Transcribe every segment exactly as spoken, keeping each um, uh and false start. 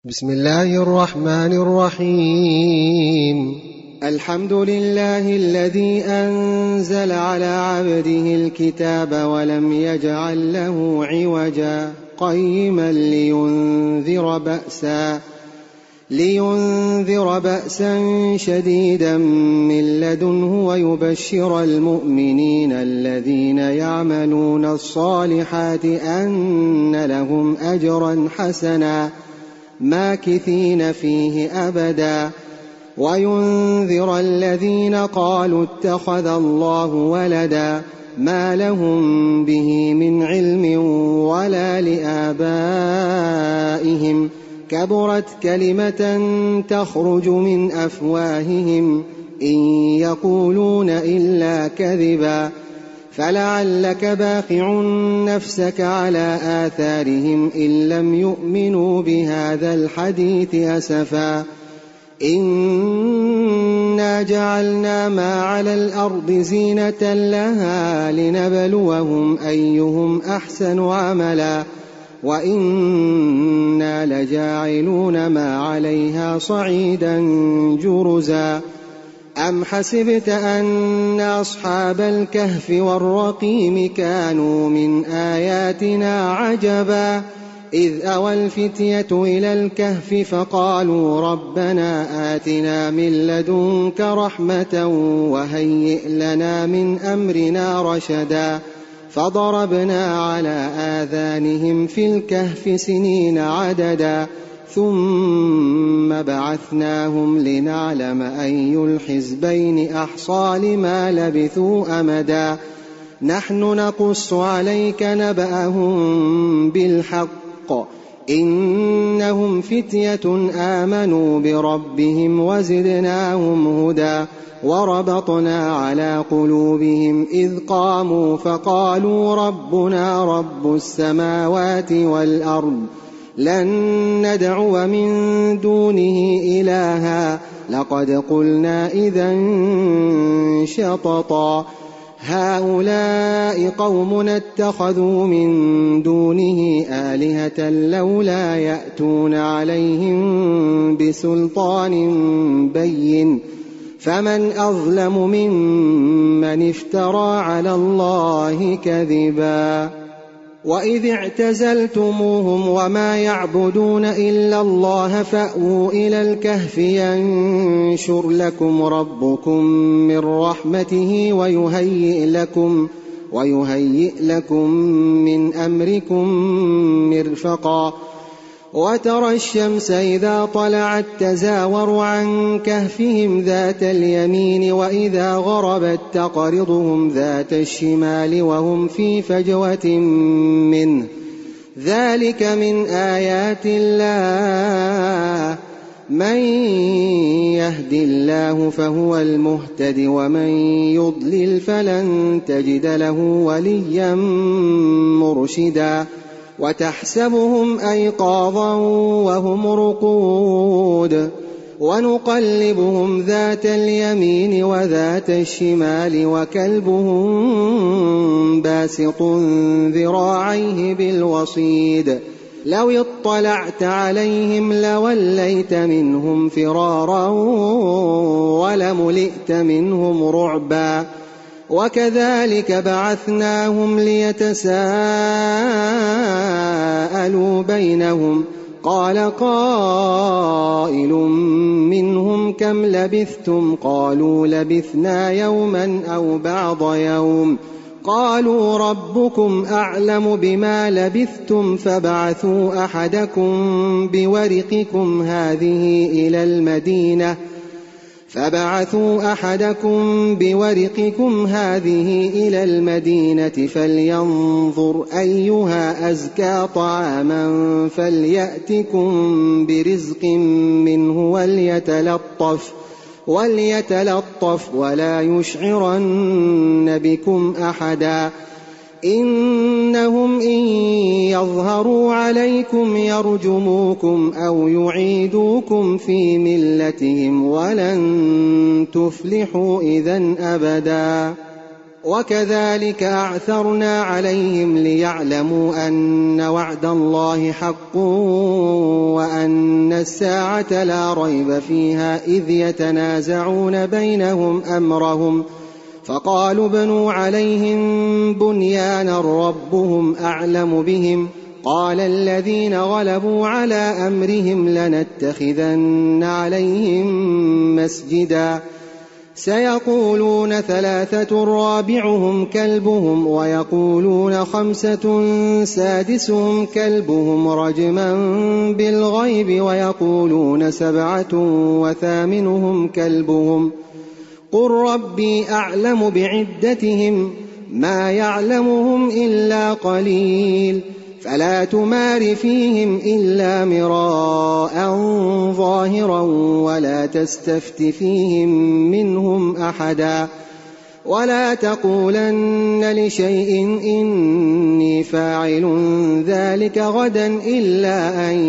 بسم الله الرحمن الرحيم. الحمد لله الذي أنزل على عبده الكتاب ولم يجعل له عوجا قيما لينذر بأسا لينذر بأسا شديدا من لدنه ويبشر المؤمنين الذين يعملون الصالحات أن لهم أجرا حسنا ماكثين فيه أبدا وينذر الذين قالوا اتخذ الله ولدا ما لهم به من علم ولا لآبائهم كبرت كلمة تخرج من أفواههم إن يقولون إلا كذبا فلعلك باخع نفسك على آثارهم إن لم يؤمنوا بهذا الحديث أسفا إنا جعلنا ما على الأرض زينة لها لنبلوهم أيهم أحسن عملا وإنا لجاعلون ما عليها صعيدا جرزا أم حسبت أن أصحاب الكهف والرقيم كانوا من آياتنا عجبا إذ أوى الفتية إلى الكهف فقالوا ربنا آتنا من لدنك رحمة وهيئ لنا من أمرنا رشدا فضربنا على آذانهم في الكهف سنين عددا ثم بعثناهم لنعلم أي الحزبين أحصى لما لبثوا أمدا نحن نقص عليك نبأهم بالحق إنهم فتية آمنوا بربهم وزدناهم هدى وربطنا على قلوبهم إذ قاموا فقالوا ربنا رب السماوات والأرض لن ندعو من دونه إلها لقد قلنا إذا شططا هؤلاء قومنا اتخذوا من دونه آلهة لولا يأتون عليهم بسلطان بين فمن أظلم ممن افترى على الله كذبا وإذ اعتزلتموهم وما يعبدون إلا الله فأووا إلى الكهف ينشر لكم ربكم من رحمته ويهيئ لكم, ويهيئ لكم من أمركم مرفقا وترى الشمس إذا طلعت تزاور عن كهفهم ذات اليمين وإذا غربت تقرضهم ذات الشمال وهم في فجوة منه ذلك من آيات الله من يهد الله فهو المهتد ومن يضلل فلن تجد له وليا مرشدا وتحسبهم أيقاظا وهم رقود ونقلبهم ذات اليمين وذات الشمال وكلبهم باسط ذراعيه بالوصيد لو اطلعت عليهم لوليت منهم فرارا ولملئت منهم رعبا وكذلك بعثناهم ليتساءلوا بينهم قال قائل منهم كم لبثتم قالوا لبثنا يوما أو بعض يوم قالوا ربكم أعلم بما لبثتم فابعثوا أحدكم بورقكم هذه إلى المدينة فبعثوا أحدكم بورقكم هذه إلى المدينة فلينظر أيها أزكى طعاما فليأتكم برزق منه وليتلطف وليتلطف ولا يشعرن بكم أحدا إنهم إن يظهروا عليكم يرجموكم أو يعيدوكم في ملتهم ولن تفلحوا إذن أبدا وكذلك أعثرنا عليهم ليعلموا أن وعد الله حق وأن الساعة لا ريب فيها إذ يتنازعون بينهم أمرهم فقالوا ابنوا عليهم بنيانا ربهم أعلم بهم قال الذين غلبوا على أمرهم لنتخذن عليهم مسجدا سيقولون ثلاثة رابعهم كلبهم ويقولون خمسة سادسهم كلبهم رجما بالغيب ويقولون سبعة وثامنهم كلبهم قل ربي أعلم بعدتهم ما يعلمهم إلا قليل فلا تمار فيهم إلا مراء ظاهرا ولا تستفت فيهم منهم أحدا ولا تقولن لشيء إني فاعل ذلك غدا إلا أن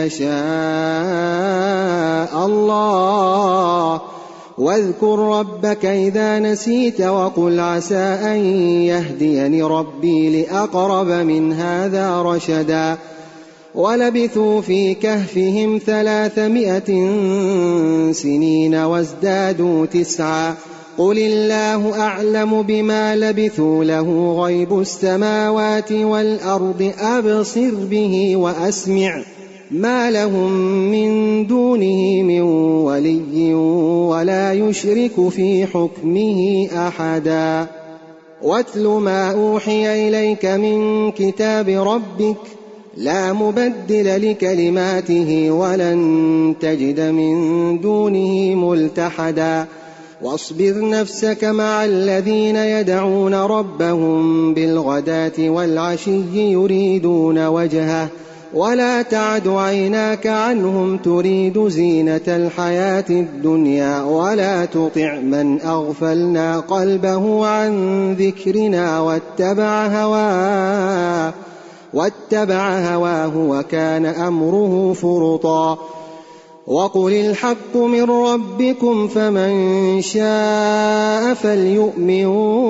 يشاء الله واذكر ربك إذا نسيت وقل عسى أن يهديني ربي لأقرب من هذا رشدا ولبثوا في كهفهم ثلاثمائة سنين وازدادوا تسعا قل الله أعلم بما لبثوا له غيب السماوات والأرض أبصر به وأسمع ما لهم من دونه من ولي ولا يشرك في حكمه أحدا واتل ما أوحي إليك من كتاب ربك لا مبدل لكلماته ولن تجد من دونه ملتحدا واصبر نفسك مع الذين يدعون ربهم بالغداة والعشي يريدون وجهه ولا تعد عيناك عنهم تريد زينة الحياة الدنيا ولا تطع من أغفلنا قلبه عن ذكرنا واتبع هواه واتبع هواه وكان أمره فرطا وقل الحق من ربكم فمن شاء فليؤمن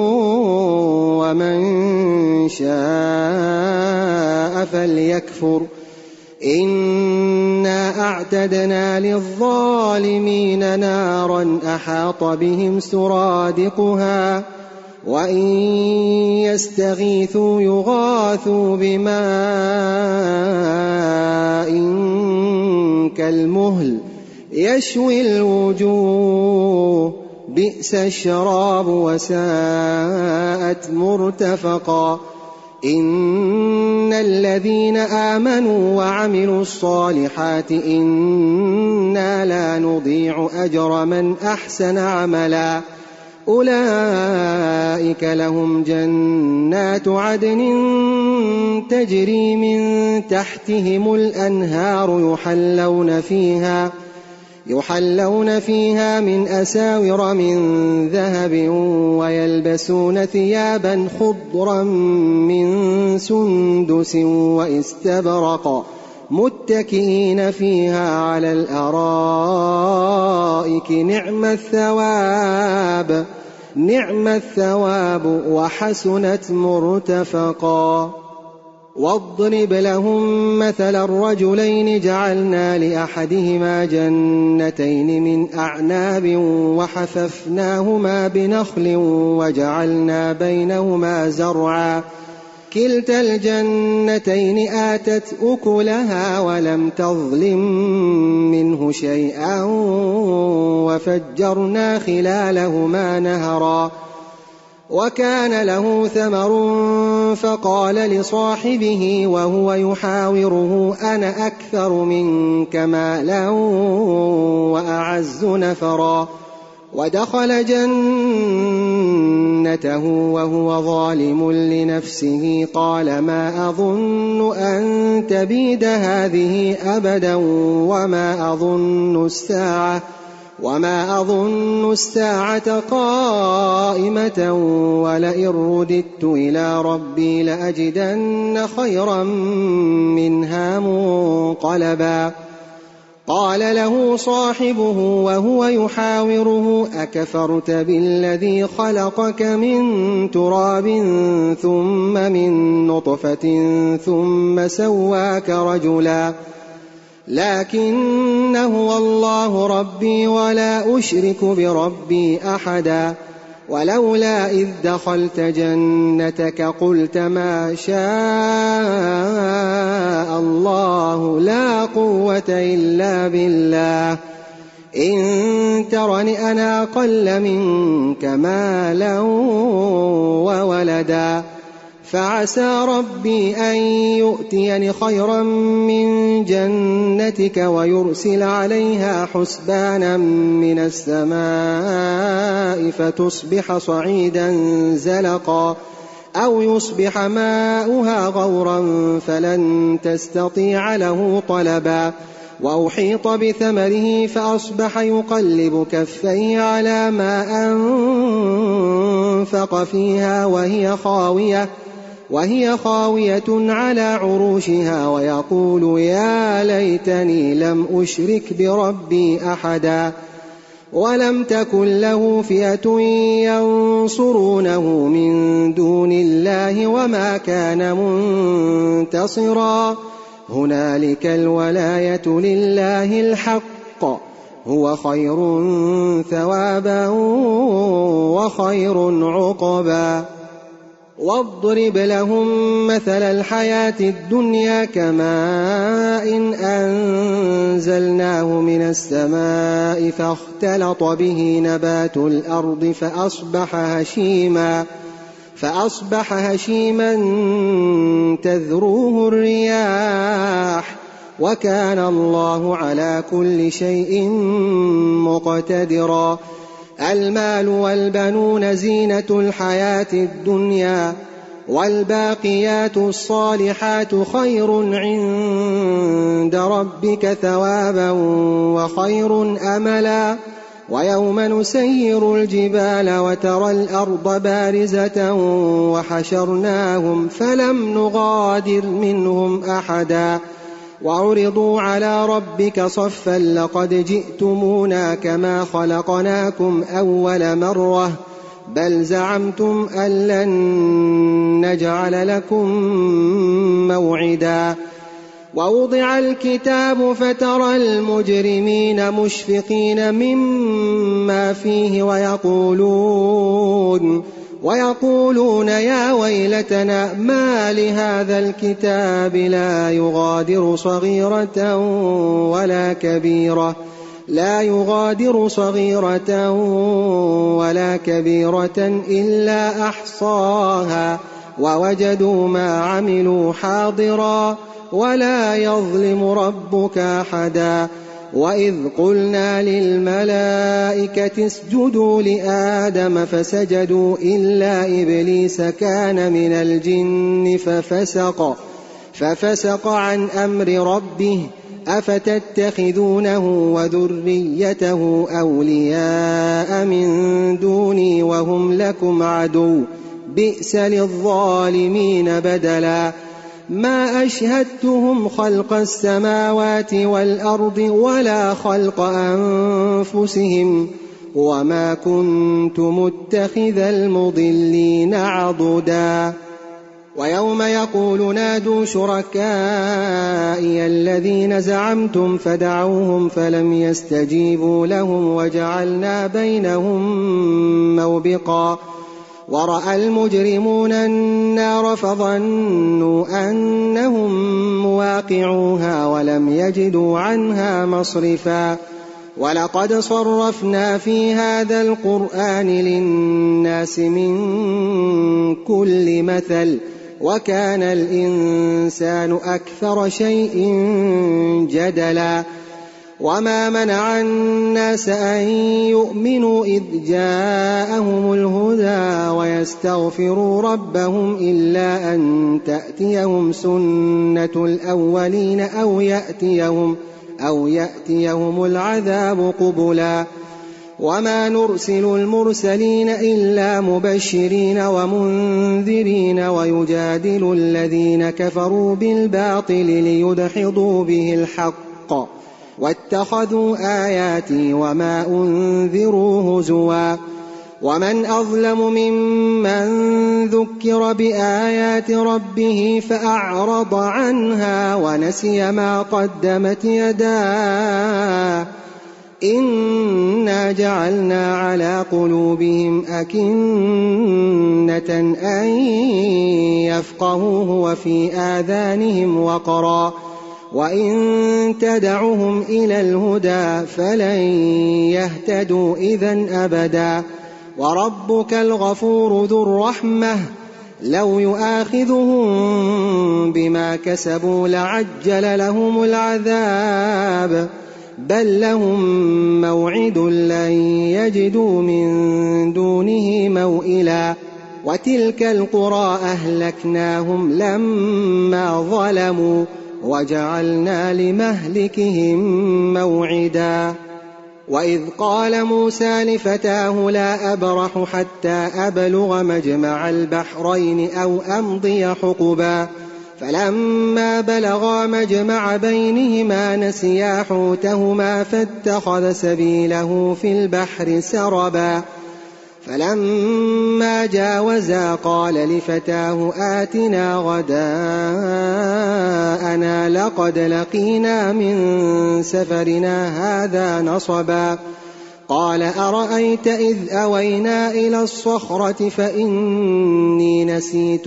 ومن شاء فليكفر إنا أعتدنا للظالمين نارا أحاط بهم سرادقها وإن يستغيثوا يغاثوا بماء كالمهل يشوي الوجوه بئس الشراب وساءت مرتفقا إن الذين آمنوا وعملوا الصالحات إنا لا نضيع أجر من أحسن عملا أولئك لهم جنات عدن تجري من تحتهم الأنهار يحلون فيها يحلون فيها من أساور من ذهب ويلبسون ثيابا خضرا من سندس واستبرق متكئين فيها على الأرائك نعم الثواب نعم الثواب وحسنت مرتفقا واضرب لهم مثل الرجلين جعلنا لأحدهما جنتين من أعناب وحففناهما بنخل وجعلنا بينهما زرعا كلتا الجنتين آتت أكلها ولم تظلم منه شيئا وفجرنا خلالهما نهرا وكان له ثمر فقال لصاحبه وهو يحاوره أنا أكثر منك مالا وأعز نفرا ودخل جنته وهو ظالم لنفسه قال ما أظن أن تبيد هذه أبدا وما أظن الساعة وما أظن الساعة قائمة ولئن رددت إلى ربي لأجدن خيرا منها منقلبا قال له صاحبه وهو يحاوره أكفرت بالذي خلقك من تراب ثم من نطفة ثم سواك رجلا لكن هو الله ربي ولا أشرك بربي أحدا ولولا إذ دخلت جنتك قلت ما شاء الله لا قوة إلا بالله إن ترني أنا أقل منك مالا وولدا فعسى ربي أن يؤتيني خيرا من جنتك ويرسل عليها حسبانا من السماء فتصبح صعيدا زلقا أو يصبح ماؤها غورا فلن تستطيع له طلبا وأحيط بثمره فأصبح يقلب كفيه على ما أنفق فيها وهي خاوية وهي خاوية على عروشها ويقول يا ليتني لم أشرك بربي أحدا ولم تكن له فئة ينصرونه من دون الله وما كان منتصرا هنالك الولاية لله الحق هو خير ثوابا وخير عقبا واضرب لهم مثل الحياة الدنيا كماء إن أنزلناه من السماء فاختلط به نبات الأرض فأصبح هشيما فأصبح هشيما تذروه الرياح وكان الله على كل شيء مقتدرا المال والبنون زينة الحياة الدنيا والباقيات الصالحات خير عند ربك ثوابا وخير أملا ويوم نسير الجبال وترى الأرض بارزة وحشرناهم فلم نغادر منهم أحدا وعرضوا على ربك صفا لقد جئتمونا كما خلقناكم أول مرة بل زعمتم أن لن نجعل لكم موعدا ووضع الكتاب فترى المجرمين مشفقين مما فيه ويقولون ويقولون يا ويلتنا ما لهذا الكتاب لا يغادر صغيرة ولا كبيرة لا يغادر صغيرة ولا كبيرة إلا أحصاها ووجدوا ما عملوا حاضرا ولا يظلم ربك أحدا وإذ قلنا للملائكة اسجدوا لآدم فسجدوا إلا إبليس كان من الجن ففسق ففسق عن أمر ربه أفتتخذونه وذريته أولياء من دوني وهم لكم عدو بئس للظالمين بدلا ما أشهدتهم خلق السماوات والأرض ولا خلق أنفسهم وما كنت متخذ المضلين عضدا ويوم يقول نادوا شركائي الذين زعمتم فدعوهم فلم يستجيبوا لهم وجعلنا بينهم موبقا ورأى المجرمون النار فظنوا أنهم مواقعوها ولم يجدوا عنها مصرفا ولقد صرفنا في هذا القرآن للناس من كل مثل وكان الإنسان أكثر شيء جدلا وما منع الناس أن يؤمنوا إذ جاءهم الهدى ويستغفروا ربهم إلا أن تأتيهم سنة الأولين أو يأتيهم, أو يأتيهم العذاب قبلا وما نرسل المرسلين إلا مبشرين ومنذرين ويجادل الذين كفروا بالباطل ليدحضوا به الحق واتخذوا آياتي وما أنذروا هزوا ومن أظلم ممن ذكر بآيات ربه فأعرض عنها ونسي ما قدمت يداه إنا جعلنا على قلوبهم أكنة أن يفقهوه وفي آذانهم وقرا وإن تدعهم إلى الهدى فلن يهتدوا إذن أبدا وربك الغفور ذو الرحمة لو يؤاخذهم بما كسبوا لعجل لهم العذاب بل لهم موعد لن يجدوا من دونه موئلا وتلك القرى أهلكناهم لما ظلموا وجعلنا لمهلكهم موعدا وإذ قال موسى لفتاه لا أبرح حتى أبلغ مجمع البحرين أو أمضي حقبا فلما بلغا مجمع بينهما نسيا حوتهما فاتخذ سبيله في البحر سربا فلما جاوزا قال لفتاه آتنا غداءنا لقد لقينا من سفرنا هذا نصبا قال أرأيت إذ أوينا إلى الصخرة فإني نسيت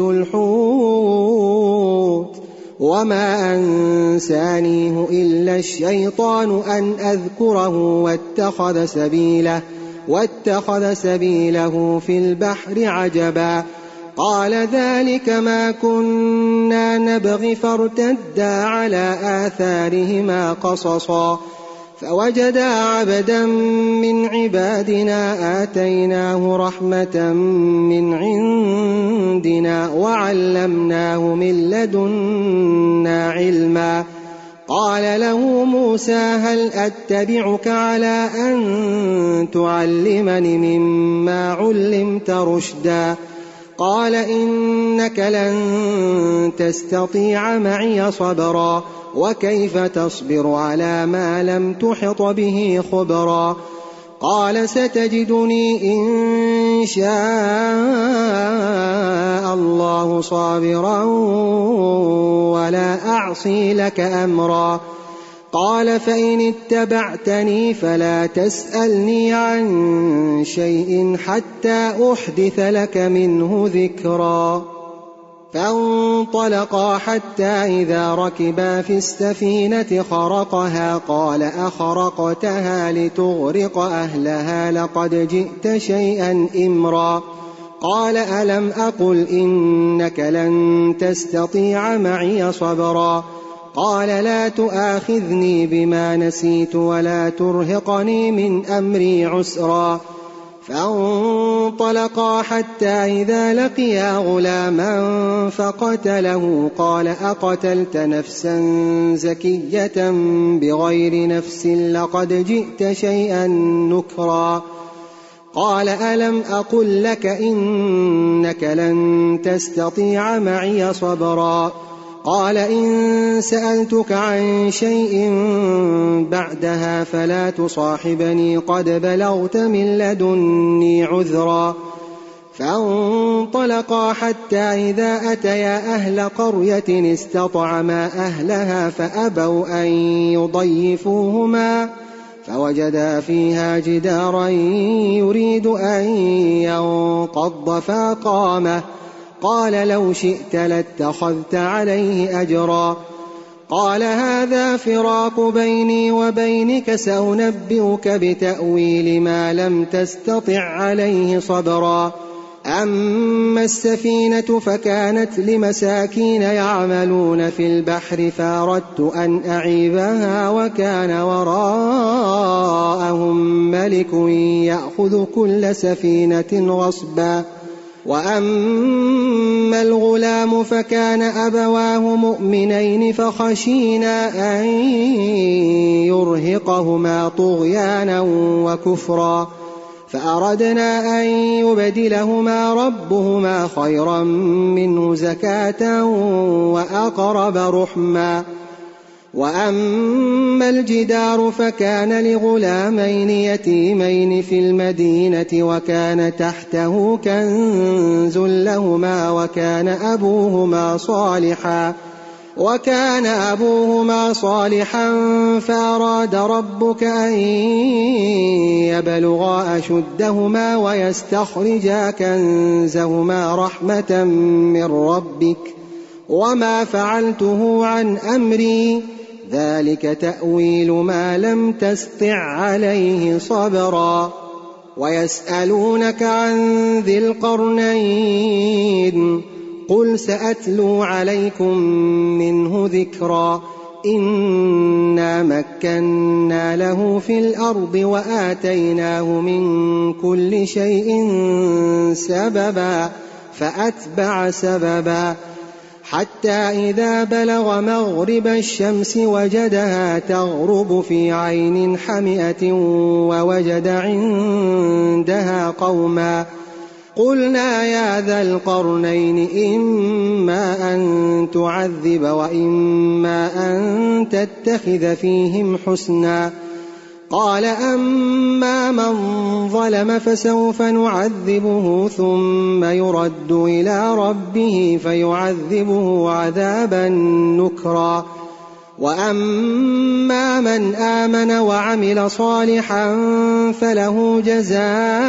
الحوت وما أنسانيه إلا الشيطان أن أذكره واتخذ سبيله واتخذ سبيله في البحر عجبا قال ذلك ما كنا نبغي فارتدا على آثارهما قصصا فوجدا عبدا من عبادنا آتيناه رحمة من عندنا وعلمناه من لدنا علما قال له موسى هل أتبعك على أن تعلمني مما علمت رشدا قال إنك لن تستطيع معي صبرا وكيف تصبر على ما لم تحط به خبرا قال ستجدني إن شاء الله صابرا ولا أعصي لك أمرا قال فإن اتبعتني فلا تسألني عن شيء حتى أحدث لك منه ذكرا فانطلقا حتى إذا ركبا في السفينة خرقها قال أخرقتها لتغرق أهلها لقد جئت شيئا إمرا قال ألم أقل إنك لن تستطيع معي صبرا قال لا تؤاخذني بما نسيت ولا ترهقني من أمري عسرا فانطلقا حتى إذا لقيا غلاما فقتله قال أقتلت نفسا زكية بغير نفس لقد جئت شيئا نكرا قال ألم أقل لك إنك لن تستطيع معي صبرا قال إن سألتك عن شيء بعدها فلا تصاحبني قد بلغت من لدني عذرا فانطلقا حتى إذا أتيا أهل قرية استطعما أهلها فأبوا أن يضيفوهما فوجدا فيها جدارا يريد أن ينقض فأقامه قال لو شئت لاتخذت عليه أجرا قال هذا فراق بيني وبينك سأنبئك بتأويل ما لم تستطع عليه صبرا أما السفينة فكانت لمساكين يعملون في البحر فأردت أن أعيبها وكان وراءهم ملك يأخذ كل سفينة غصبا وأما الغلام فكان أبواه مؤمنين فخشينا أن يرهقهما طغيانا وكفرا فأردنا أن يبدلهما ربهما خيرا منه زكاة وأقرب رحما وأما الجدار فكان لغلامين يتيمين في المدينة وكان تحته كنز لهما وكان أبوهما صالحا وكان أبوهما صالحا فأراد ربك أن يبلغا أشدهما ويستخرجا كنزهما رحمة من ربك وما فعلته عن أمري ذلك تأويل ما لم تسطع عليه صبرا. ويسألونك عن ذي القرنين قل سأتلو عليكم منه ذكرا إنا مكنا له في الأرض وآتيناه من كل شيء سببا فأتبع سببا حتى إذا بلغ مغرب الشمس وجدها تغرب في عين حمئة ووجد عندها قوما قلنا يا ذا القرنين إما أن تعذب وإما أن تتخذ فيهم حسنا قال أما من ظلم فسوف نعذبه ثم يرد إلى ربه فيعذبه عذابا نكرا وأما من آمن وعمل صالحا فله جزاء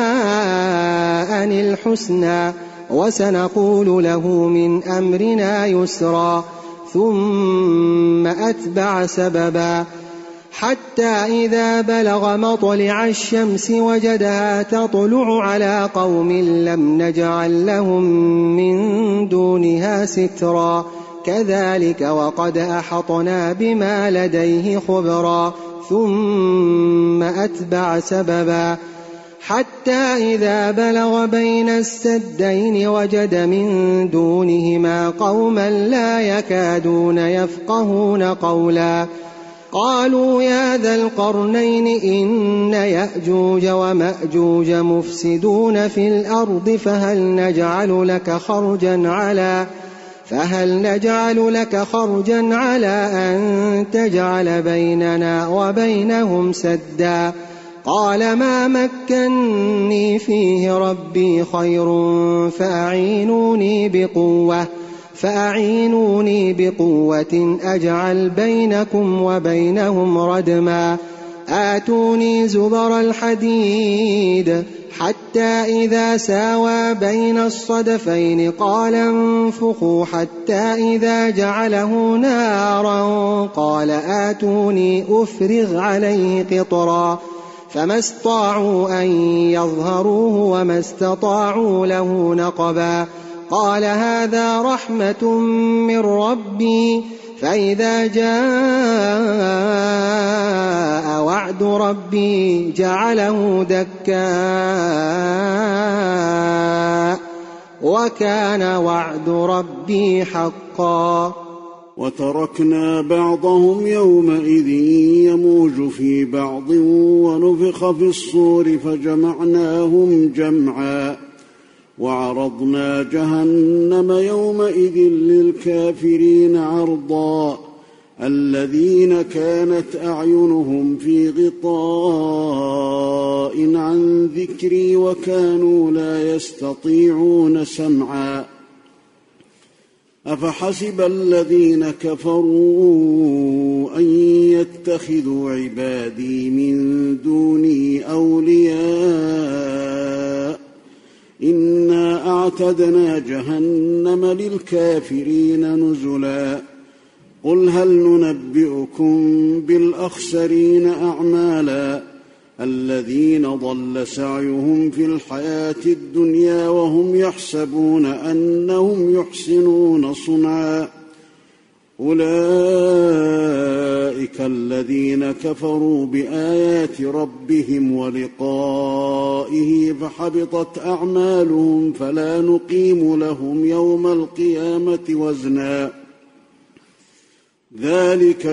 الحسنى وسنقول له من أمرنا يسرا ثم أتبع سببا حتى إذا بلغ مطلع الشمس وجدها تطلع على قوم لم نجعل لهم من دونها سترا كذلك وقد أحطنا بما لديه خبرا ثم أتبع سببا حتى إذا بلغ بين السدين وجد من دونهما قوما لا يكادون يفقهون قولا قالوا يا ذا القرنين إن يأجوج ومأجوج مفسدون في الأرض فهل نجعل لك خرجا على فهل نجعل لك خرجا على أن تجعل بيننا وبينهم سدا قال ما مكني فيه ربي خير فأعينوني بقوة فأعينوني بقوة أجعل بينكم وبينهم ردما آتوني زبر الحديد حتى إذا ساوى بين الصدفين قال انفخوا حتى إذا جعله نارا قال آتوني أفرغ عليه قطرا فما استطاعوا أن يظهروه وما استطاعوا له نقبا قال هذا رحمة من ربي فإذا جاء وعد ربي جعله دكاء وكان وعد ربي حقا. وتركنا بعضهم يومئذ يموج في بعض ونفخ في الصور فجمعناهم جمعا وعرضنا جهنم يومئذ للكافرين عرضا الذين كانت أعينهم في غطاء عن ذكري وكانوا لا يستطيعون سمعا أفحسب الذين كفروا أن يتخذوا عبادي من دوني أولياء إنا أعتدنا جهنم للكافرين نزلا قل هل ننبئكم بالأخسرين أعمالا الذين ضل سعيهم في الحياة الدنيا وهم يحسبون أنهم يحسنون صنعا أولئك الذين كفروا بآيات ربهم ولقائه فحبطت أعمالهم فلا نقيم لهم يوم القيامة وزنا ذلك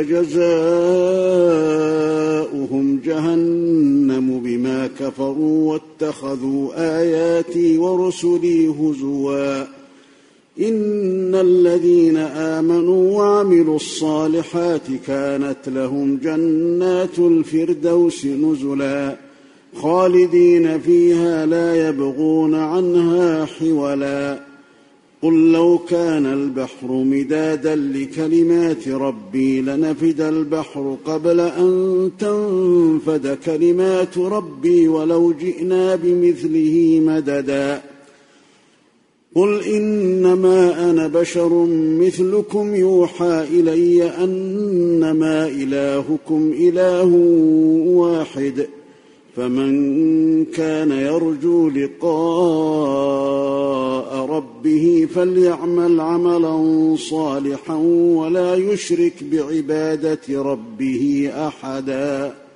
جزاؤهم جهنم بما كفروا واتخذوا آياتي ورسلي هزوا إن الذين آمنوا وعملوا الصالحات كانت لهم جنات الفردوس نزلا خالدين فيها لا يبغون عنها حولا قل لو كان البحر مدادا لكلمات ربي لنفد البحر قبل أن تنفد كلمات ربي ولو جئنا بمثله مددا قل إنما أنا بشر مثلكم يوحى إلي أنما إلهكم إله واحد فمن كان يرجو لقاء ربه فليعمل عملا صالحا ولا يشرك بعبادة ربه أحدا